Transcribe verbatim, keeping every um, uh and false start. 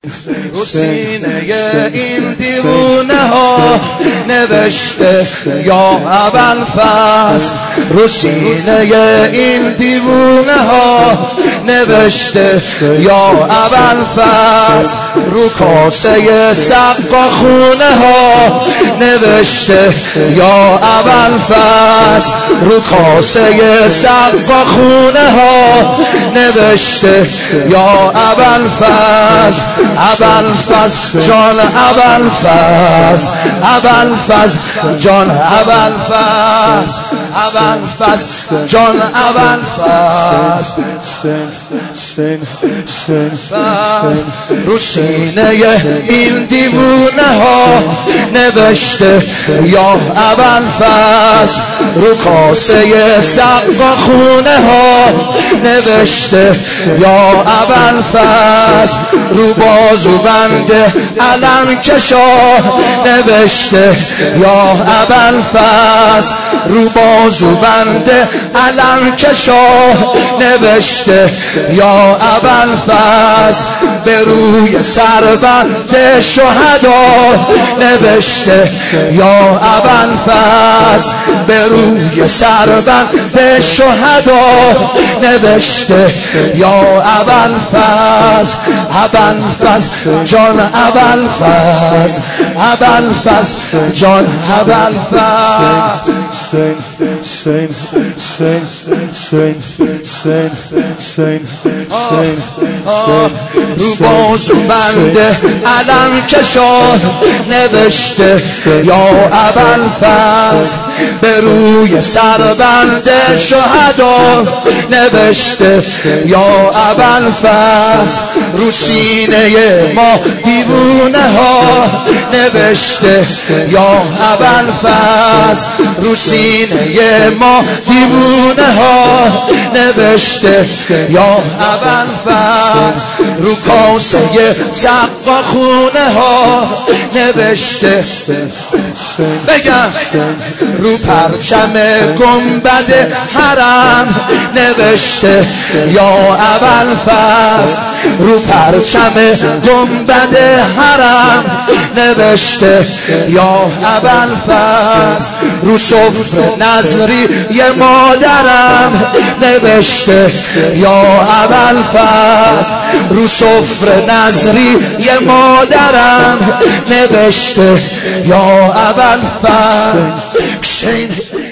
رو سینه این دیوونه ها نوشته یا ابوالفضل، رو سینه این دیوونه ها نوشته یا ابوالفضل، رو کاسه سقا خونه ها نوشته یا ابوالفضل، رو کاسه سقا خونه ها نوشته یا ابوالفضل. ابوالفضل جان ابوالفضل، ابوالفضل جان ابوالفضل، ابوالفضل جان ابوالفضل. رو سینه این دیوونه ها نوشته یا ابوالفضل، رو کاسه سقا خونه ها نوشته یا ابوالفضل، رو بازو بند علم کشا نوشته یا ابوالفضل، رو بازو بند علم کشا نوشته یا ابوالفضل، به روی سربند شهدا نوشته یا ابوالفضل، به روی سربند شهدا نوشته یا ابوالفضل. ابوالفضل جان ابوالفضل، ابوالفضل جان ابوالفضل. رو بازو بند علم کشا نوشته یا ابوالفضل، به روی سربند شهدا نوشته یا ابوالفضل، رو سینه ما دیوونه ها نوشته یا ابوالفضل، رو سینه ما دیوونه ها نوشته یا ابوالفضل، رو کاسه سقا خونه ها نوشته بگم، رو پرچم گنبد حرم نوشته یا ابوالفضل، رو پرچم گنبد حرم نوشته یا ابوالفضل، رو سفره نظری یه مادرم نوشته یا ابوالفضل، رو سفره نظری یه مادرم نوشته یا ابوالفضل.